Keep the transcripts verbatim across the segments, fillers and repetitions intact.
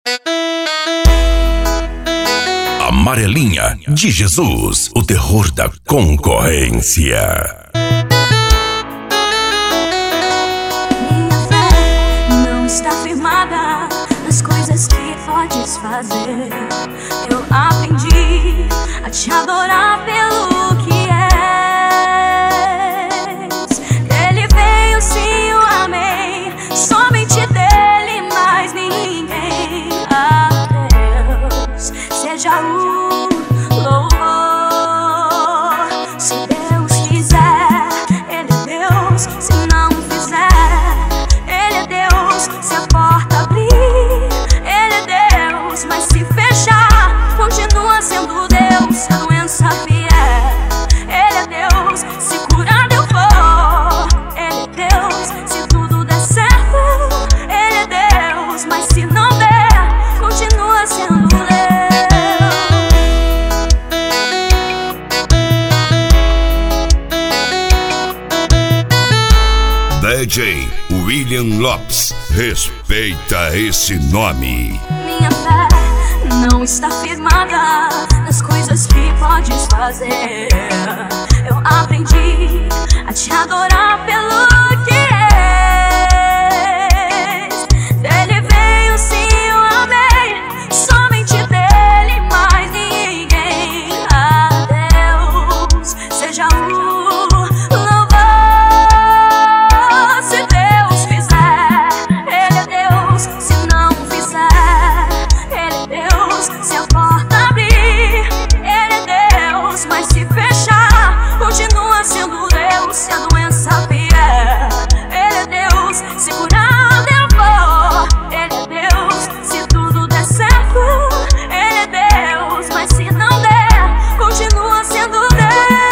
Amarelinha de Jesus, o terror da concorrência. Minha fé não está firmada nas coisas que podes fazer. Eu aprendi a te adorar pelo que és. Ele veio, sim, eu amei. Somente dele, mais ninguém. A Deus seja o sendo Deus, a doença vier. Ele é Deus, se curar eu vou. Ele é Deus, se tudo der certo. Ele é Deus, mas se não der, continua sendo Deus. D J William Lopes, respeita esse nome. Minha fé não está firmada nas coisas que podes fazer. Eu aprendi a te adorar pelo que és. Dele veio, sim, eu amei. Somente dele, mais ninguém. A Deus seja o louvor. Se Deus fizer, Ele é Deus. Se não fizer, Ele é Deus. Se a porta abrir, Ele é Deus. Mas se fechar, continua sendo Deus. Se a doença vier, Ele é Deus. Se curar eu vou, Ele é Deus. Se tudo der certo, Ele é Deus. Mas se não der, continua sendo Deus.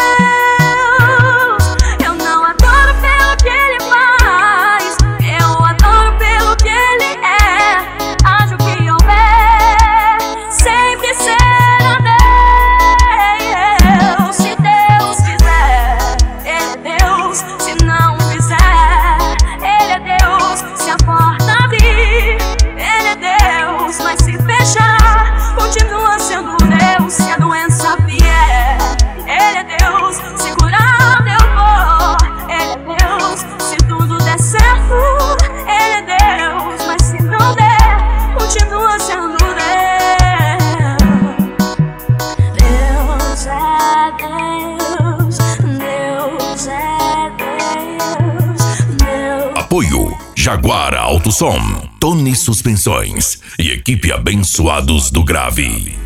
Eu não adoro pelo que Ele faz, eu adoro pelo que Ele é. Haja o que houver, sempre será Deus. Se Deus fizer, Ele é Deus. Se não fizer, Ele é Deus. Se a porta abrir, Ele é Deus. Mas se fechar, continua sendo Deus. Se a doença vier, Ele é Deus. Se curar eu vou, Ele é Deus. Se tudo der certo, Ele é Deus. Mas se não der, continua sendo Deus. Deus é Deus, Deus é Deus, Deus. Apoio Jaguara Autosom, Tony Suspensões e equipe Abençoados do Grave.